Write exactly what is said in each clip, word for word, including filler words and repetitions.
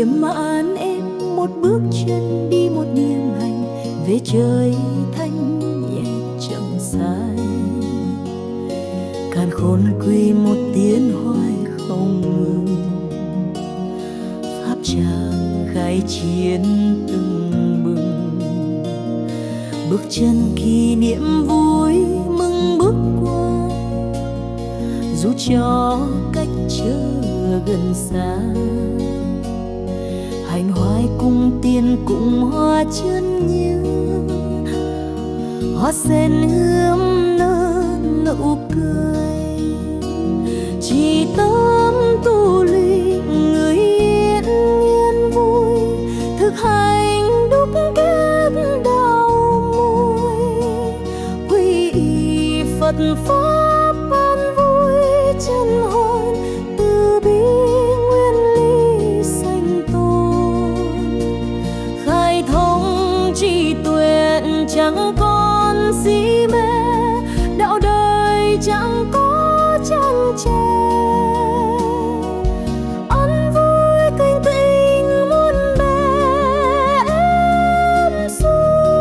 điểm an em, một bước chân đi một niềm hành về trời thanh nhẹ chẳng sai. Càn khôn quy một tiếng hoài không ngừng, pháp tràng khai chiến từng bừng. Bước chân kỷ niệm vui mừng bước qua, dù cho cách chớ gần xa. Hành hoài cùng tiền cùng hoa chân như hoa sen ươm nở nụ cười. Chỉ tâm tu luyện người yên yên vui, thực hành đúc kết đạo môi. Quy y Phật pháp an vui chân hồn, từ bi nguyên lý sanh tôn. Khai thông trí tuệ chẳng còn si mê, đạo đời chẳng có chăn chê. Ăn vui canh tình muôn bề êm xuôi.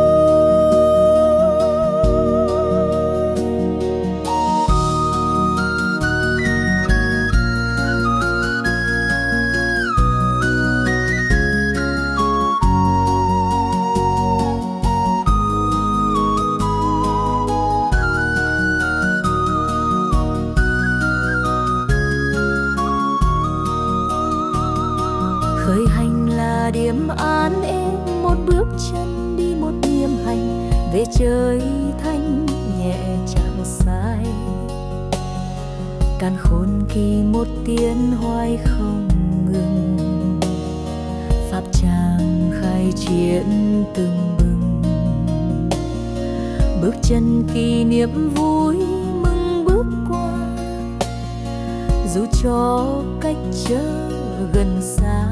Khởi hành là điểm an em, một bước chân đi một niềm hành về trời thanh nhẹ chẳng sai. Càn khôn kỳ một tiếng hoài không ngừng, pháp tràng khai triển từng bừng. Bước chân kỷ niệm vui mừng bước qua, dù cho cách chớ gần xa.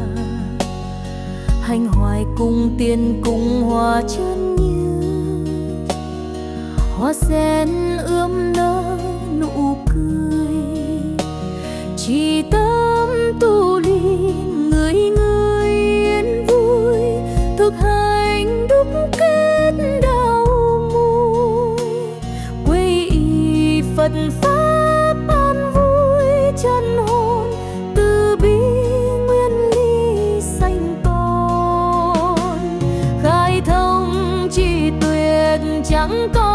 Hành hoài cùng tiền cùng hoa chân như hoa sen ươm nở nụ cười. Chỉ tâm tu luyện người người yên vui, thực hành đúc kết đạo môi. Quy y Phật pháp an vui chân hồn, từ bi nguyên lý sanh tôn. Khai thông trí tuệ chẳng có